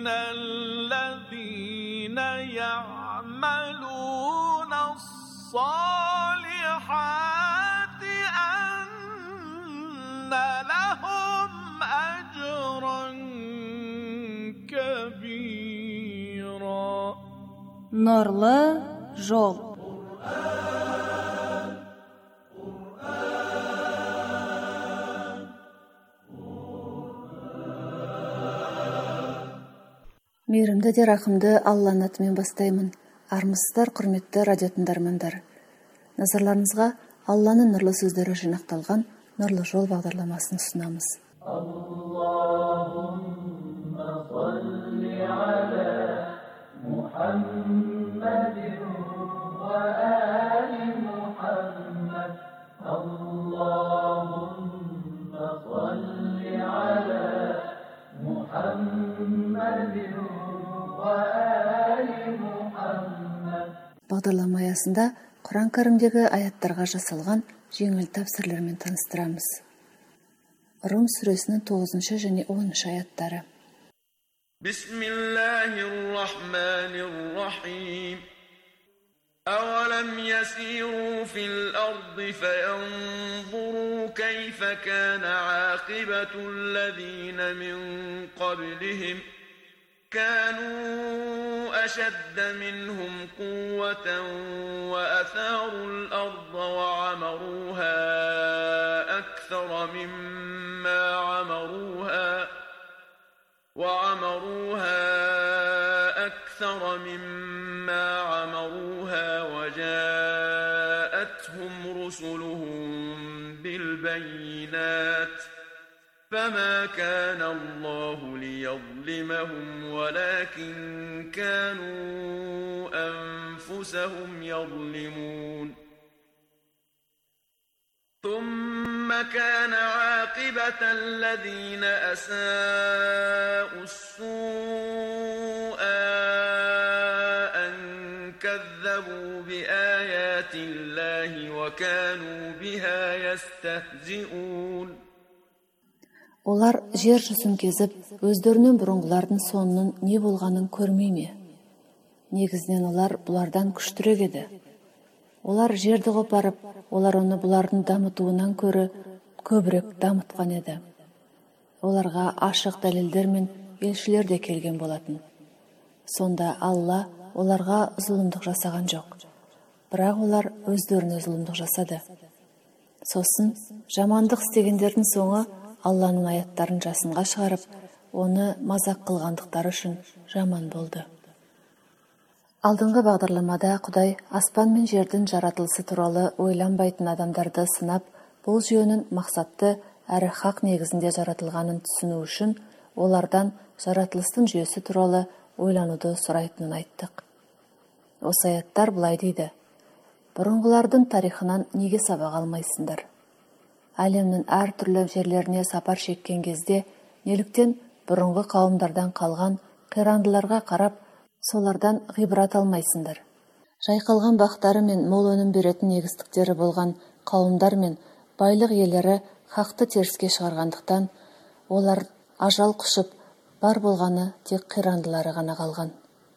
من الذين يعملون الصالحات أن لهم أجرا كبيرا. Нұрлы жол. Мейірімді де рахымды Алланың атымен бастаймын. Армысыздар, құрметті радио тыңдармандар. Назарларыңызға Алланың нұрлы сөздері жинақталған Нұрлы жол бағдарламасын ұсынамыз. Аллахумма салли аля Мухаммадин ва али Мухаммад. Аллахумма салли аля Мухаммадин ва али Мухаммад. Бағдарлама аясында Құран кәрімдегі аяттарға жасалған жеңіл тәпсірлермен таныстырамыз. Рум сүресінің 9 және 10 аяттары. Бисмиллахир-рахманир-рахим. أولم يسيروا في الأرض فينظروا كيف كان عاقبة الذين من قبلهم كانوا أشد منهم قوة وأثاروا الأرض وعمروها أكثر مما عمروها وجاءتهم رسلهم بالبينات فما كان الله ليظلمهم ولكن كانوا أنفسهم يظلمون ثم كان عاقبة الذين أساءوا السوء أن كذبوا بآيات الله وكانوا بها يستهزئون. Олар жер жүзін кезіп, өздерінен бұрынғылардың соңының не болғанын көрмей ме? Негізінен олар бұлардан күштірек еді. Олар жерді қопарып, олар оны бұлардың дамытуынан көрі көбірек дамытқан еді. Оларға ашық дәлелдер мен елшілер де келген болатын. Сонда Алла оларға зұлымдық жасаған жоқ. Бірақ олар өздеріне зұлымдық жасады. Сосын жамандық істегендердің соңы Алланың аяттарын жасынға шығарып, оны мазақ қылғандықтары үшін жаман болды. Алдыңғы бағдарламада Құдай аспан мен жердің жаратылысы туралы ойланбайтын адамдарды сынап, бұл жүйенің мақсатты әрі хақ негізінде жаратылғанын түсіну үшін олардан жаратылыстың жүйесі туралы ойлануды сұрайтынын айттық. Осы аяттар былай дейді: бұрынғылардың тарихынан неге сабақ алмайсыңдар? Әлемнің әр түрлі жерлеріне сапар шеккен кезде неліктен бұрынғы қауымдардан қалған қирандыларға қарап, солардан ғибрат алмайсыңдар? Жайқалған бақтары мен мол өнім беретін егістіктері болған қауымдар мен байлық иелері хақты теріске шығарғандықтан, олар ажал құшып, бар болғаны тек қирандылары ғана қалған.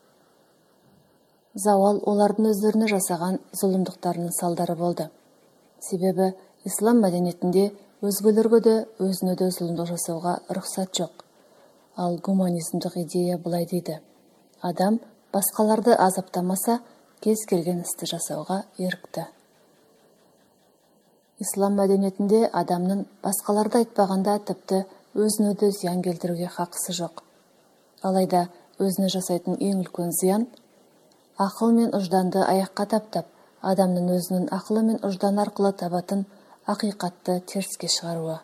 Зауал олардың өздеріне жасаған зұлымдықтарының салдары болды. Себебі ислам мәдениетінде өзгелерге де өзіне де зұлымдық жасауға рұқсат жоқ. Ал гуманизмдік идея былай дейді: адам басқаларды азаптамаса, кез келген істі жасауға ерікті. Ислам мәдениетінде адамның басқаларды айтпағанда тіпті өзіне де зиян келтіруге хақысы жоқ. Алайда өзіне жасайтын ең үлкен зиян ақыл мен ұжданды аяққа таптап, адамның өзінің ақылы мен ұждан арқылы табатын ақиқатты теріске шығаруы.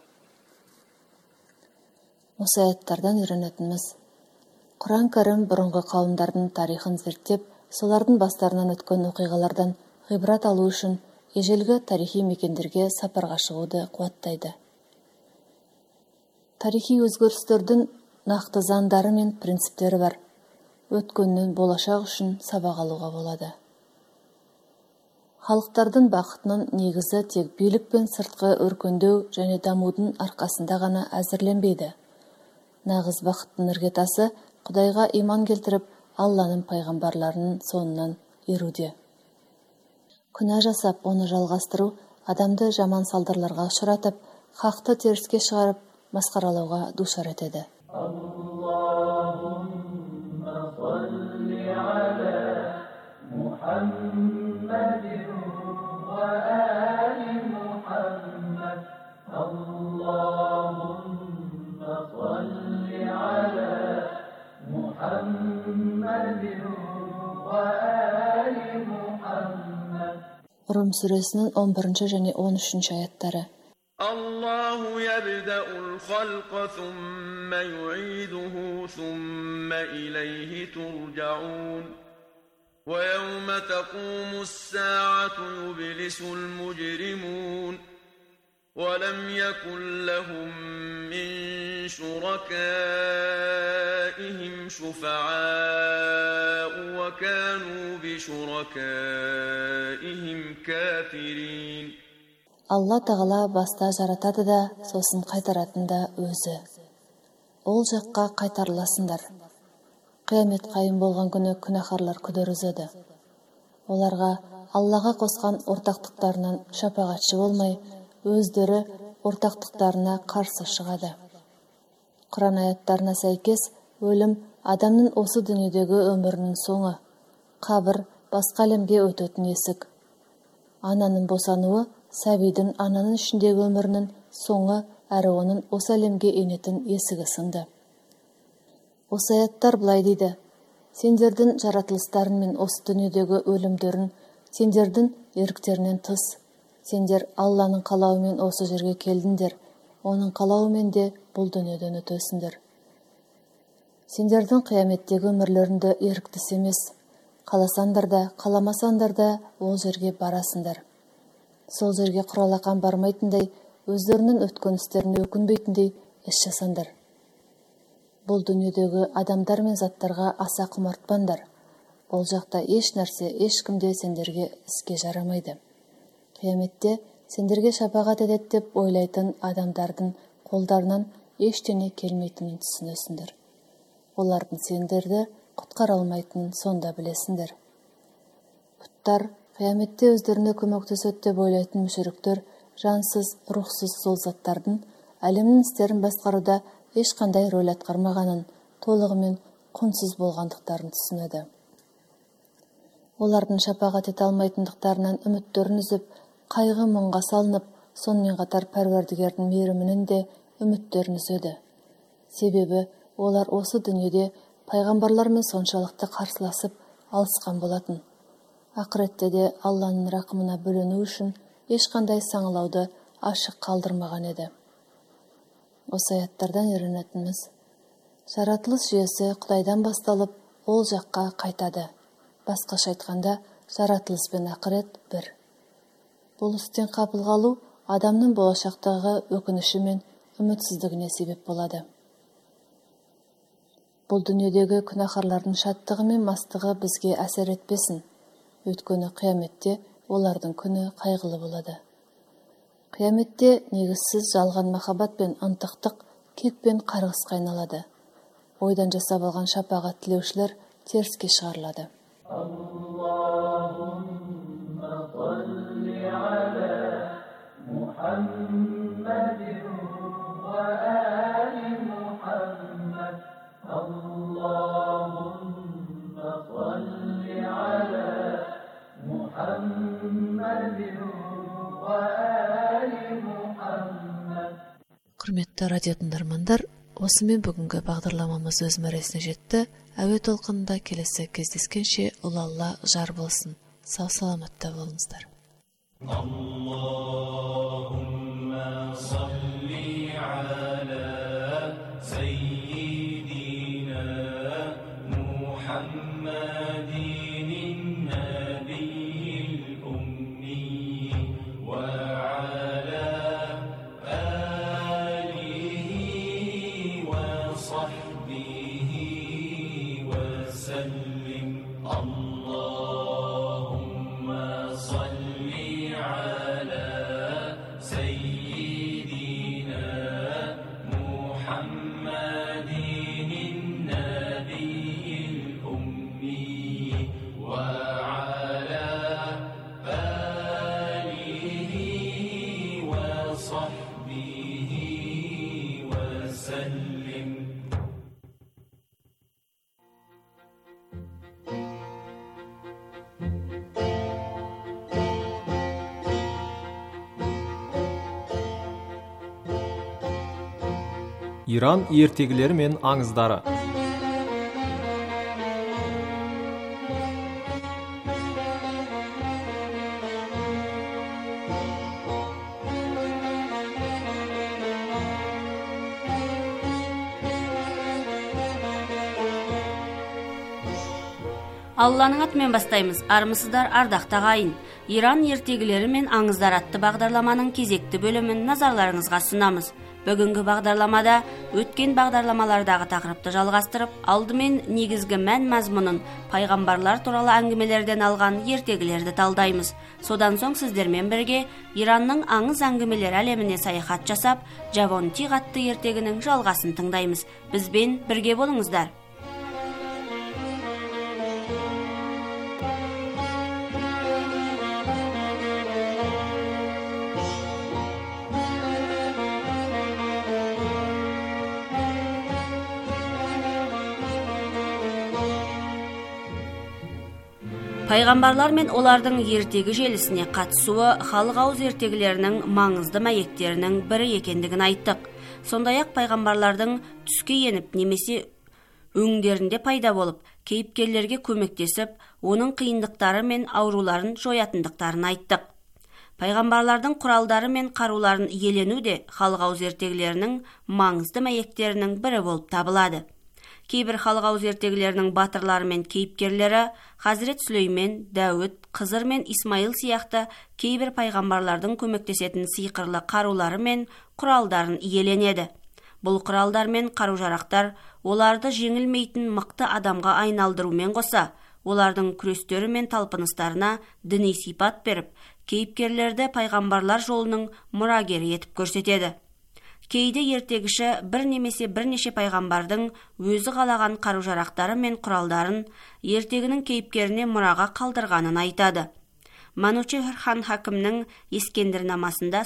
Осы аяттардан үйренетініміз: Құран кәрім бұрынғы қауымдардың тарихын зерттеп, солардың бастарынан өткен оқиғалардан ғибрат алу үшін ежелгі тарихи мекендерге сапарға шығуды қуаттайды. Тарихи өзгерістердің нақты заңдары мен принциптері бар. Өткеннен болашақ үшін сабақ алуға болады. Халықтардың бақытының негізі тек билік пен сыртқы өркендеу және дамудың арқасында ғана әзірленбейді. Нағыз бақыттың іргетасы Құдайға иман келтіріп, Алланың пайғамбарларының соңынан еруде. Күнә жасап, оны жалғастыру адамды жаман салдарларға ұшыратып, хақты теріске шығарып, масқаралауға душар етеді. Рум сүресінің 11 және 13 аяттары. الله يبدأ الخلق ثم يعيده ثم إليه ترجعون ويوم تقوم الساعة يبلس المجرمون ولم يكن لهم من شركائهم شفعاء وكانوا بشركائهم كافرين. Алла Тағала баста жаратады да, сосын қайтаратын да өзі. Ол жаққа қайтарыласыңдар. Қиямет қайым болған күні күнәһарлар күдер үзеді. Оларға Аллаға қосқан ортақтықтарынан шапағатшы болмай, өздері ортақтықтарына қарсы шығады. Құран аяттарына сәйкес, өлім адамның осы дүниедегі өмірінің соңы, қабір басқа әлемге өтетін есік. Ананың босануы сәбидің ананың ішіндегі өмірінің соңы әрі оның осы әлемге енетін есігі сынды. Осы аяттар былай дейді: сендердің жаратылыстарың мен осы дүниедегі өлімдерін сендердің еріктерінен тыс. Сендер Алланың қалауымен осы жерге келдіңдер, оның қалауымен де бұл дүниеден өтесіңдер. Сендердің қияметтегі өмірлеріңді еріктіс емес, қаласаңдар да, қаламасаңдар да ол жерге барасыңдар. Сол жерге құралақан бармайтындай, өздерінің өткен істеріне өкінбейтіндей іс жасаңдар. Бұл дүниедегі адамдар мен заттарға аса құмартпаңдар. Ол жақта еш нәрсе, ешкімде сендерге іске жарамайды. Қияметте сендерге шапағат етеді деп ойлайтын адамдардың қолдарынан ештеңе келмейтінін түсінесіңдер. Олардың сендерді құтқара алмайтынын сонда білесіңдер. Бұттар қияметте өздеріне көмектеседі деп ойлайтын мүшриктер жансыз, рухсыз сол заттардың әлемнің істерін басқаруда ешқандай рөл атқармағанын, толығымен құнсыз болғандықтарын түсінеді. Олардың шапағат ете алмайтындықтарынан үміттерін үзіп, қайғы мұңға салынып, сонымен қатар Пәрвердігердің мейірімінен де үміттерін үзеді. Себебі олар осы дүниеде пайғамбарлармен соншалықты қарсыласып алысқан болатын. Ақыретте де Алланың рақымына бөлену үшін ешқандай саңылауды ашық қалдырмаған еді. Осы аяттардан үйренетініміз: жаратылыс жүйесі Құдайдан басталып, ол жаққа қайтады. Басқаша айтқанда, жаратылыс пен ақырет бір. Бұл істен қапыл қалу адамның болашақтағы өкініші мен үмітсіздігіне себеп болады. Бұл дүниедегі күнәһарлардың шаттығы мен мастығы бізге әсер етпесін. Өйткені қияметте олардың күні қайғылы болады. Қияметте негізсіз жалған махаббат пен ынтықтық кек пен қарғысқа айналады. Ойдан жасап алған шапағат тілеушілер теріске шығарылады. Құрметті радио тыңдармандар, осымен бүгінгі бағдарламамыз өз мәресіне жетті. Әуе толқынында келесі кездескенше ұлы Алла жар болсын. Сау саламатта болыңыздар. Аллахумма салли аля саййидина Мухаммадин набийил умми ва аля алихи ва сахбихи ва саллим. Allahumma salli ala sayyidina Muhammadin nabi Иран ертегілері мен аңыздары. Алланың атымен бастаймыз. Армысыздар, ардақты ағайын. Иран ертегілері мен аңыздар атты бағдарламаның кезекті бөлімін назарларыңызға сұнамыз. Бүгінгі бағдарламада өткен бағдарламалардағы тақырыпты жалғастырып, алдымен негізгі мән мазмұнын пайғамбарлар туралы әңгімелерден алған ертегілерді талдаймыз. Содан соң сіздермен бірге Иранның аңыз әңгімелер әлеміне саяхат жасап, Жавонтиғ атты ертегінің жалғасын тыңдаймыз. Бізбен бірге болыңыздар. Пайғамбарлар мен олардың ертегі желісіне қатысуы халық ауыз ертегілерінің маңызды мәйектерінің бірі екендігін айттық. Сондай-ақ пайғамбарлардың түске еніп немесе өңдерінде пайда болып, кейіпкерлерге көмектесіп, оның қиындықтары мен ауруларын жоятындықтарын айттық. Пайғамбарлардың құралдары мен қаруларын иелену де халық ауыз ертегілерінің маңызды мәйектерінің бірі болып табылады. Кейбір халық ауыз ертегілерінің батырлары мен кейіпкерлері Хазірет Сүлеймен, Дәуіт, Қызыр мен Исмаил сияқты кейбір пайғамбарлардың көмектесетін сиқырлы қарулары мен құралдарын иеленеді. Бұл құралдар мен қару-жарақтар оларды жеңілмейтін мықты адамға айналдырумен қоса, олардың күрестері мен талпыныстарына діни сипат беріп, кейіпкерлерді пайғамбарлар жолының мұрагері етіп көрсетеді. Кейде ертегіші бір немесе бірнеше пайғамбардың өзі қалаған қару-жарақтары мен құралдарын ертегінің кейіпкеріне мұраға қалдырғанын айтады. Манучехр хан хакімнің Ескендірнамасында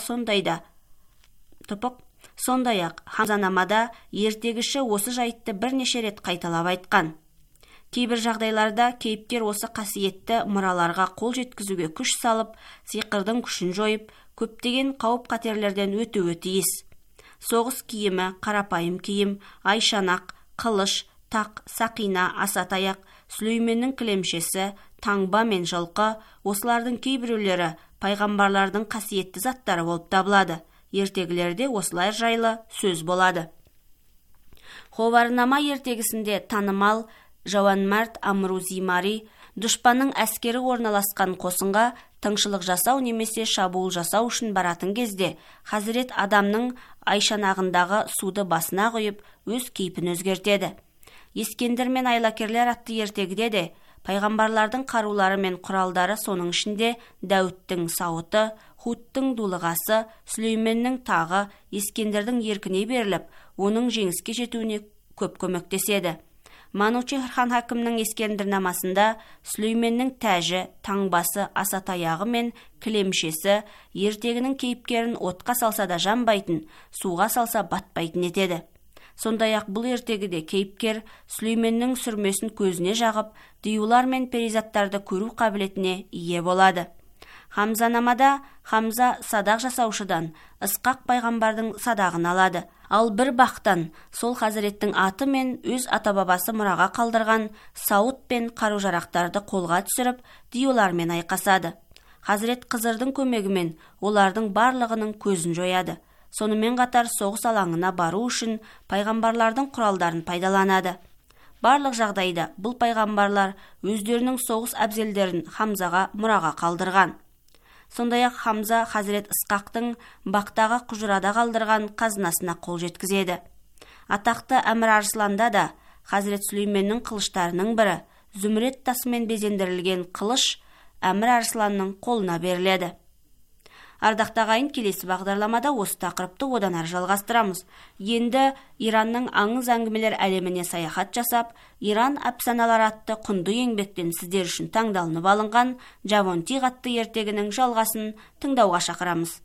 сондай-ақ Хамзанамада ертегіші осы жайтты бірнеше рет қайталап айтқан. Кейбір жағдайларда кейіпкер осы қасиетті мұраларға қол жеткізуге күш салып, сиқырдың күшін жойып, көптеген қауіп-қатерлерден өтуі тиіс. Соғыс киімі, қарапайым киім, айшанақ, қылыш, тақ, сақина, асатаяқ, Сүлейменнің кілемшесі, таңба мен жылқы, осылардың кейбіреулері пайғамбарлардың қасиетті заттары болып табылады. Ертегілерде осылай жайлы сөз болады. Ховарнама ертегісінде танымал Жауанмәрт Амрузимари дұшпанның әскері орналасқан қосынға тыңшылық жасау немесе шабуыл жасау үшін баратын кезде Хазірет адамның айшанағындағы суды басына құйып, өз кейпін өзгертеді. Ескендір мен айлакерлер атты ертегіде де пайғамбарлардың қарулары мен құралдары, соның ішінде Дәуіттің сауыты, Худтың дулығасы, Сүлейменнің тағы, Ескендірдің еркіне беріліп, оның жеңіске жетуіне көп көмектеседі. Манучехр хан хакімнің Ескендірнамасында Сүлейменнің тәжі, таңбасы, асатаяғы мен кілемшесі ертегінің кейіпкерін отқа салса да жанбайтын, суға салса батпайтын етеді. Сондай-ақ бұл ертегіде кейіпкер Сүлейменнің сүрмесін көзіне жағып, диюлар мен перизаттарды көру қабілетіне ие болады. Хамзанамада Хамза садақ жасаушыдан Ысқақ пайғамбардың садағын алады. Ал бір бақтан сол Хазіреттің аты мен өз ата-бабасы мұраға қалдырған сауыт пен қару-жарақтарды қолға түсіріп, диюлармен айқасады. Хазірет Қызырдың көмегімен олардың барлығының көзін жояды. Сонымен қатар соғыс алаңына бару үшін пайғамбарлардың құралдарын пайдаланады. Барлық жағдайда бұл пайғамбарлар өздерінің соғыс әбзелдерін Хамзаға мұраға қалдырған. Сондай-ақ Хамза Хазірет Ысқақтың бақтағы құжырада қалдырған қазынасына қол жеткізеді. Атақты Әмір Арсланда да Хазірет Сүлейменнің қылыштарының бірі, зүмірет тасымен безендірілген қылыш Әмір Арсланның қолына беріледі. Ардақты ағайын, келесі бағдарламада осы тақырыпты одан әрі жалғастырамыз. Енді Иранның аңыз әңгімелер әлеміне саяхат жасап, Иран әпсаналары атты құнды еңбектен сіздер үшін таңдалынып алынған Жавонтиғ атты ертегінің жалғасын тыңдауға шақырамыз.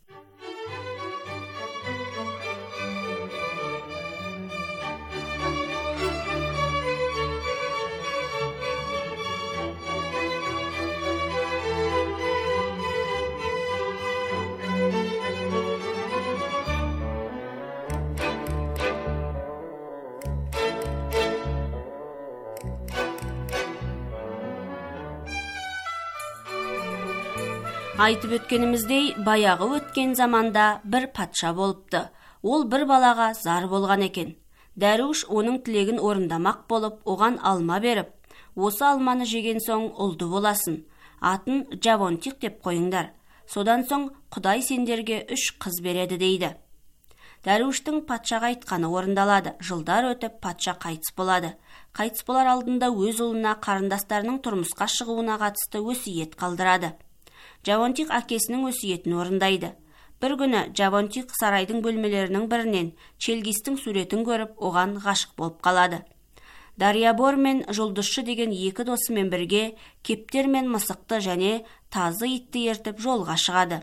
Айтып өткеніміздей, баяғы өткен заманда бір патша болыпты. Ол бір балаға зар болған екен. Дәруш оның тілегін орындамақ болып, оған алма беріп, осы алманы жеген соң ұлды боласын. Атын Жавонтих деп қойыңдар. Содан соң Құдай сендерге 3 қыз береді дейді. Дәруштің патшаға айтқаны орындалады. Жылдар өтіп, патша қайтыс болады. Қайтыс болар алдында өз ұлына қарындастарының тұрмысқа шығуына қатысты өсиет қалдырады. Жавонтих әкесінің өсиетін орындайды. Бір күні Жавонтих сарайдың бөлмелерінің бірінен Челгистің суретін көріп, оған ғашық болып қалады. Дариябор мен Жұлдызшы деген 2 досымен бірге кептер мен мысықты және тазы итті ертіп жолға шығады.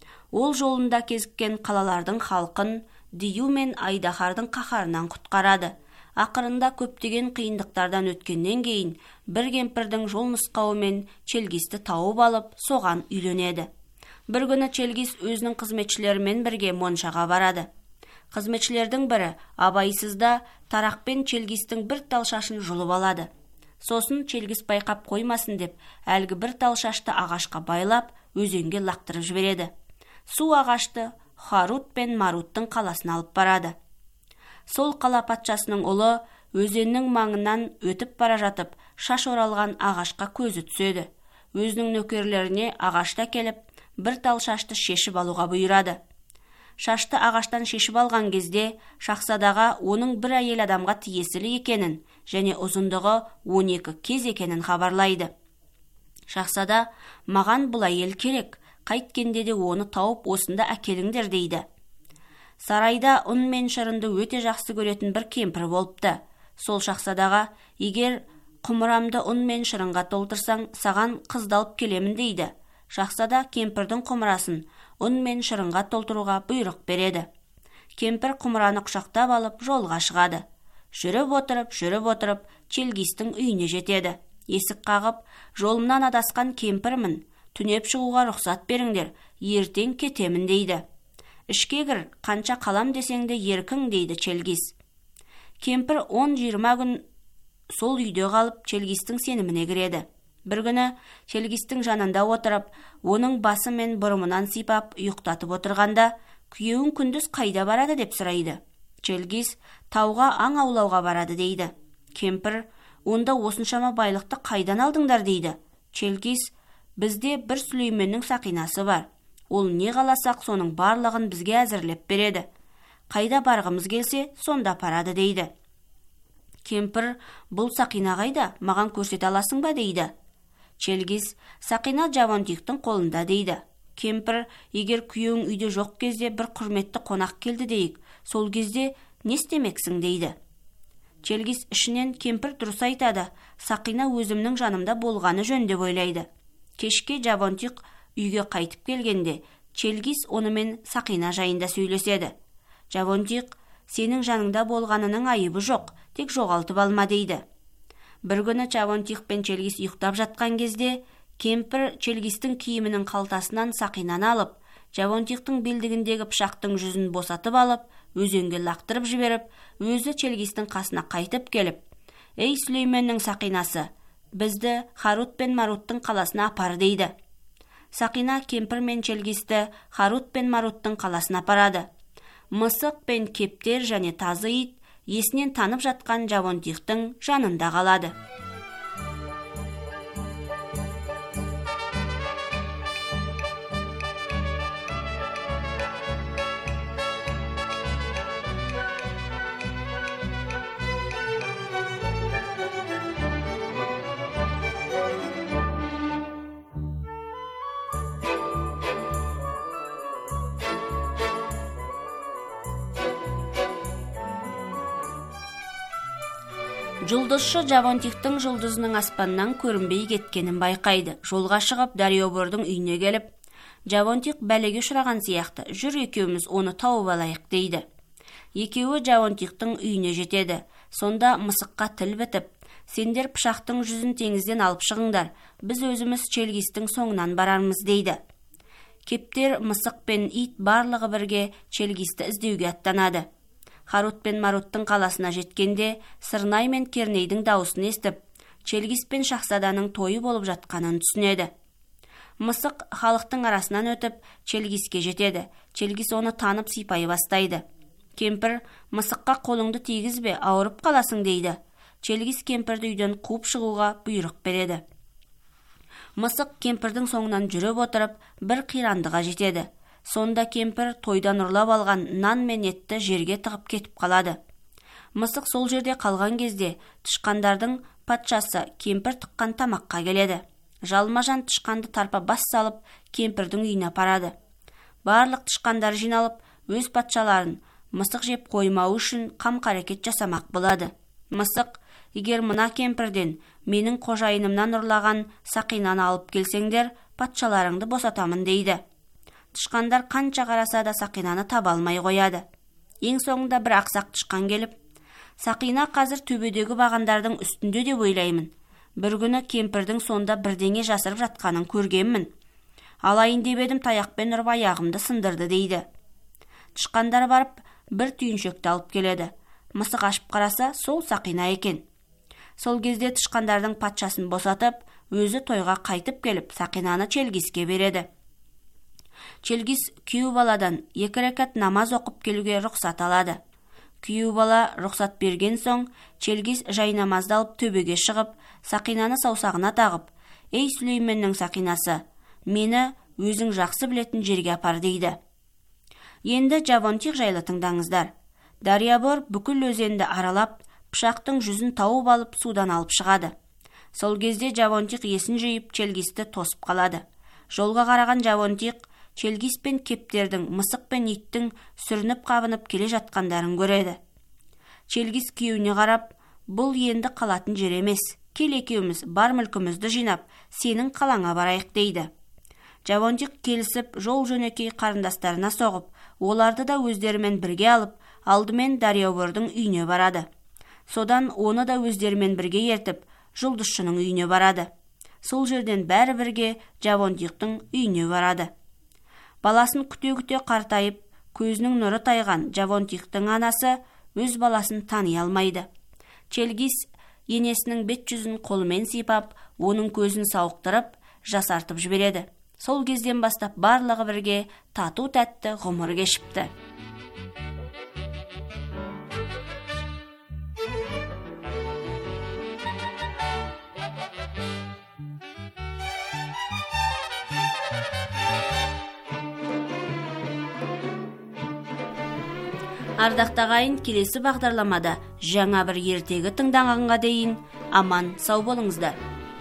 Ол жолында кезіккен қалалардың халқын Дию мен Айдахардың қаһарынан құтқарады. Ақырында көптеген қиындықтардан өткеннен кейін бір кемпірдің жол нұсқауымен Челгисті тауып алып, соған үйленеді. Бір күні Челгис өзінің қызметшілерімен бірге моншаға барады. Қызметшілердің бірі абайсызда тарақпен Челгистің бір тал шашын жұлып алады. Сосын Челгис байқап қоймасын деп, әлгі бір тал шашты ағашқа байлап, өзенге лақтырып жібереді. Су ағашты Харут пен Маруттың қаласына алып барады. Сол қала патшасының ұлы өзеннің маңынан өтіп бара жатып, шаш оралған ағашқа көзі түседі. Өзінің нөкерлеріне ағашта келіп, бір тал шашты шешіп алуға бұйырады. Шашты ағаштан шешіп алған кезде шахзадаға оның бір әйел адамға тиесілі екенін және ұзындығы 12 кез екенін хабарлайды. Шахзада, маған бұл әйел керек, қайткенде де оны тауып осында әкеліңдер дейді. Сарайда ұн мен шырынды өте жақсы көретін бір кемпір болыпты. Сол шахзадаға, егер құмырамды ұн мен шырынға толтырсаң, саған қызды алып келемін дейді. Шахзада кемпірдің құмырасын ұн мен шырынға толтыруға бұйрық береді. Кемпір құмыраны құшақтап алып жолға шығады. Жүріп отырып, Челгистің үйіне жетеді. Есік қағып, жолымнан адасқан кемпірмін, түнеп шығуға рұқсат беріңдер, ертең кетемін дейді. Ішке кір, қанша қалам десең де еркің дейді Челгис. Кемпір 10-20 күн сол үйде қалып, Челгистің сеніміне кіреді. Бір күні Челгистің жанында отырып, оның басы мен бұрымынан сипап, ұйықтатып отырғанда, күйеуің күндіз қайда барады деп сұрайды. Челгис тауға аң аулауға барады дейді. Кемпір, онда осыншама байлықты қайдан алдыңдар дейді. Челгис, бізде бір Сүлейменнің сақинасы бар. Ол не қаласақ соның барлығын бізге әзірлеп береді. Қайда барғымыз келсе, сонда парады дейді. Кемпір, бұл сақина қайда, маған көрсете аласың ба дейді. Челгис, сақина Жавонтихтың қолында дейді. Кемпір, егер күйеуің үйде жоқ кезде бір құрметті қонақ келді дейік, сол кезде не істемексің дейді. Челгис ішінен кемпір дұрыс айтады, сақина өзімнің жанымда болғаны жөн деп ойлайды. Кешке Жавонтих үйге қайтып келгенде, Челгис онымен сақина жайында сөйлеседі. Жавонтих, сенің жаныңда болғанының айыбы жоқ, тек жоғалтып алма дейді. Бір күні Жавонтих пен Челгис ұйықтап жатқан кезде, кемпір Челгистің киімінің қалтасынан сақинаны алып, Жавонтихтың белдігіндегі пышақтың жүзін босатып алып, өзенге лақтырып жіберіп, өзі Челгистің қасына қайтып келіп, «Ей Сүлейменнің сақинасы, бізді Харут пен Маруттың қаласына апар» дейді. Сақина кемпір мен Челгисті Харут пен Маруттың қаласына апарады. Мысық пен кептер және тазы ит есінен танып жатқан Жавонтихтың жанында қалады. Жұлдызшы Жавонтихтың жұлдызының аспаннан көрінбей кеткенін байқайды. Жолға шығып, Дариябордың үйіне келіп, Жавонтих бәлеге ұшыраған сияқты, жүр екеуміз оны тауып алайық дейді. Екеуі Жавонтихтың үйіне жетеді. Сонда мысыққа тіл бітіп, сендер пышақтың жүзін теңізден алып шығыңдар, біз өзіміз Челгистің соңынан барармыз дейді. Кептер, мысық пен ит барлығы бірге Челгисті іздеуге аттанады. Харут пен Маруттың қаласына жеткенде, Сырнай мен Кернейдің дауысын естіп, Челгис пен шахзаданың тойы болып жатқанын түсінеді. Мысық халықтың арасынан өтіп Челгиске жетеді. Челгис оны танып сипай бастайды. Кемпір: мысыққа қолыңды тигізбе, ауырып қаласың дейді. Челгис кемпірді үйден қуып шығуға бұйрық береді. Мысық кемпірдің соңынан жүріп отырып бір қирандыға жетеді. Сонда кемпір тойдан ұрлап алған нан мен етті жерге тығып кетіп қалады. Мысық сол жерде қалған кезде тышқандардың патшасы кемпір тыққан тамаққа келеді. Жалма-жан тышқанды тарпа бас салып кемпірдің үйіне апарады. Барлық тышқандар жиналып өз патшаларын мысық жеп қоймау үшін қам-қарекет жасамақ болады. Мысық: егер мына кемпірден менің қожайынымнан ұрлаған сақинаны алып келсеңдер, патшаларыңды босатамын дейді. Тышқандар қанша қараса да сақинаны таба алмай қояды. Ең соңында бір ақсақ тышқан келіп: сақина қазір төбедегі бағандардың үстінде деп ойлаймын. Бір күні кемпірдің сонда бірдеңе жасырып жатқанын көргенмін. Алайын деп едім, таяқпен ұрып аяғымды сындырды дейді. Тышқандар барып бір түйіншекті алып келеді. Мысық ашып қараса, сол сақина екен. Сол кезде тышқандардың патшасын босатып, өзі тойға қайтып келіп, сақинаны Челгиске береді. Челгис күйеу баладан 2 рәкат намаз оқып келуге рұқсат алады. Күйеу бала рұқсат берген соң, Челгис жайнамазды алып төбеге шығып, сақинаны саусағына тағып: ей Сүлейменнің сақинасы, мені өзің жақсы білетін жерге апар дейді. Енді Жавонтих жайлы тыңдаңыздар. Дариябор бүкіл өзенді аралап, пышақтың жүзін тауып алып, судан алып шығады. Сол кезде Жавонтих есін жиып, Челгисті тосып қалады. Жолға қараған Жавонтих Челгис пен кептердің, мысық пен иттің сүрініп қабынып келе жатқандарын көреді. Челгис күйеуіне қарап: бұл енді қалатын жер емес. Кел екеуміз бар мүлкімізді жинап, сенің қалаңа барайық дейді. Жавонтих келісіп, жол жөнекей қарындастарына соғып, оларды да өздерімен бірге алып, алдымен Дариябордың үйіне барады. Содан оны да өздерімен бірге ертіп, жұлдызшының үйіне барады. Сол жерден бәрі бірге Жавонтихтың үйіне барады. Баласын күте-күте қартайып, көзінің нұры тайған Жавонтихтың анасы өз баласын тани алмайды. Челгис енесінің бет-жүзін қолымен сипап, оның көзін сауықтырып, жасартып жібереді. Сол кезден бастап барлығы бірге тату-тәтті ғұмыр кешіпті. Ардақты ағайын, келесі бағдарламада жаңа бір ертегі тыңдағанға дейін аман сау болыңыздар.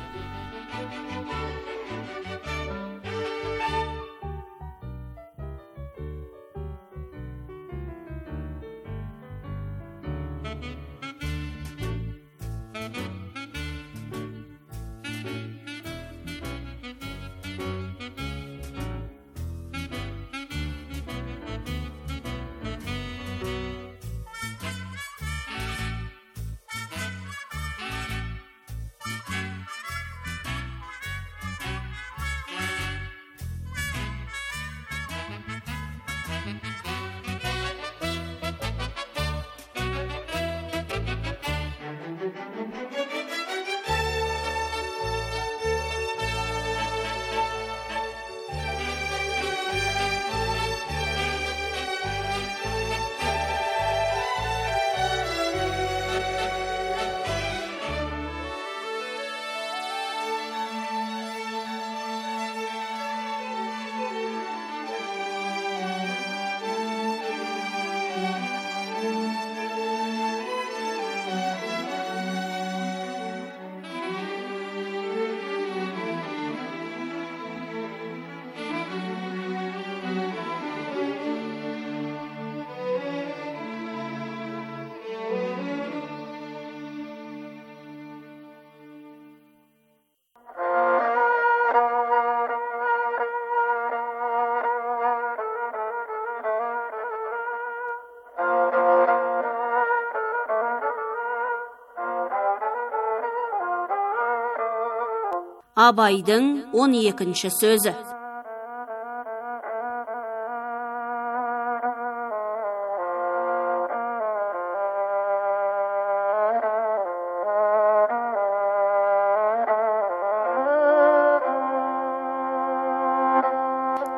Абайдың 12-ші сөзі.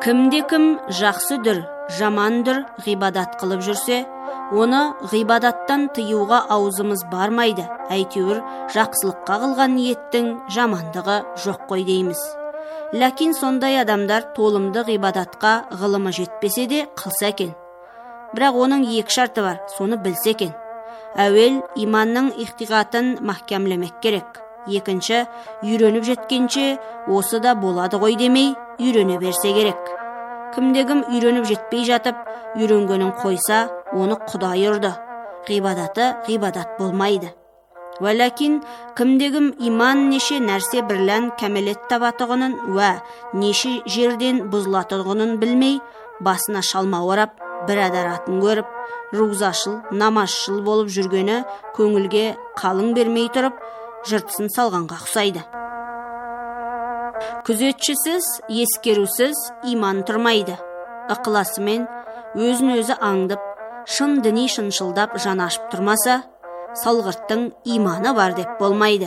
Кімде-кім жақсыдыр, жамандыр ғибадат қылып жүрсе, оны ғибадаттан тыюға аузымыз бармайды. Әйтеуір жақсылыққа қылған ниеттің жамандығы жоқ қой дейміз. Ләкин сондай адамдар толымды ғибадатқа ғылымы жетпесе де қылса екен. Бірақ оның екі шарты бар, соны білсе екен. Әуел иманның иқтиғатын махкамлемек керек. Екінші, үйреніп жеткенше осы да болады ғой демей, үйрене берсе керек. Кімде-кім үйреніп жетпей жатып, үйренгенін қойса, оны Құдай ұрды. Ғибадаты ғибадат болмайды. Вәләкин, кімде-кім иман неше нәрсе бірлән кәмелет табатығынын вә неше жерден бұзылатығынын білмей, басына шалма орап, бір адаратын көріп, рузашыл, намазшыл болып жүргені көңілге қалың бермей тұрып, жыртысын салғанға ұқсайды. Күзетшісіз, ескерусіз иман тұрмайды. Ықыласымен өзін өзі аңдып, шын діни шыншылдап жан ашып тұрмаса, салғырттың иманы бар деп болмайды.